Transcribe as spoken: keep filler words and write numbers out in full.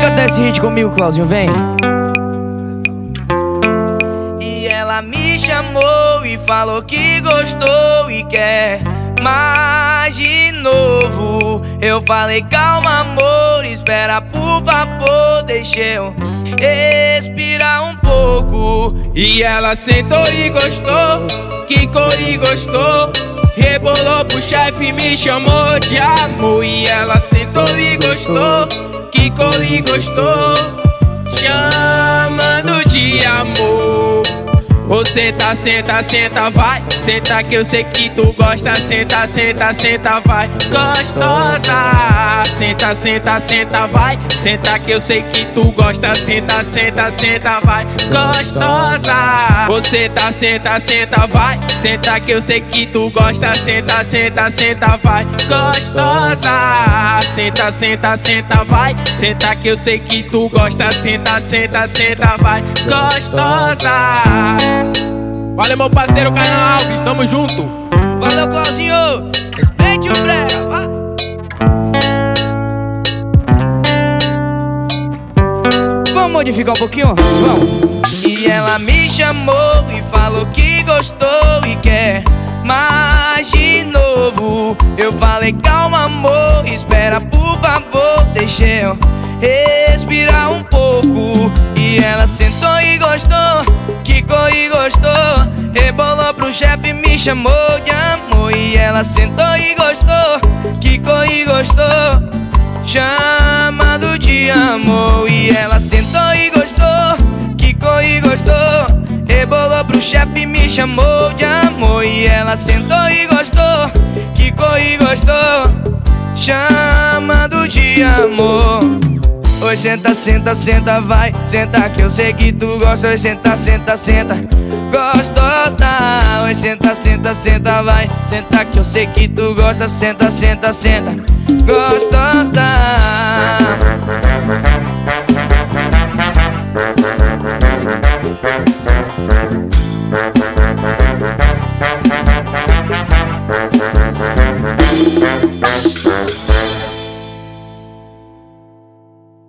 cantar esse hit comigo, Clauzinho, vem. E ela me chamou e falou que gostou e quer mais de novo. Eu falei, calma amor, espera por favor, deixa eu respirar um pouco. E ela sentou e gostou, quicou e gostou, rebolou pro chefe e me chamou de amor. E ela sentou e gostou, quicou e gostou, chamando de amor. Ô senta, senta, senta, vai. Senta que eu sei que tu gosta. Senta, senta, senta, vai. Gostosa. Senta, senta, senta, vai. Senta que eu sei que tu gosta. Senta, senta, senta, vai. Gostosa. Ô senta, senta, senta, vai. Senta que eu sei que tu gosta. Senta, senta, senta, vai. Gostosa. Senta, senta, senta, vai. Senta que eu sei que tu gosta. Senta, senta, senta, vai. Gostosa. Valeu, meu parceiro Canal Alves, tamo junto. Valeu, Clauzinho, respeite o brega, vai. Vamos modificar um pouquinho? Vamos. E ela me chamou e falou que gostou e quer mais de novo. Eu falei, calma amor, espera por favor, deixa eu respirar um pouco. E ela sentou e gostou, quicou e gostou, rebolou pro chefe e me chamou de amor. E ela sentou e gostou, quicou e gostou, chamado de amor. E ela sentou e gostou, quicou e gostou, rebolou pro chefe e me chamou de amor. E ela sentou e gostou, quicou e gostou, chamado de amor. Oi, senta, senta, senta, vai. Senta que eu sei que tu gosta. Oi, senta, senta, senta, gostosa. Oi, senta, senta, senta, vai. Senta que eu sei que tu gosta. Senta, senta, senta, gostosa.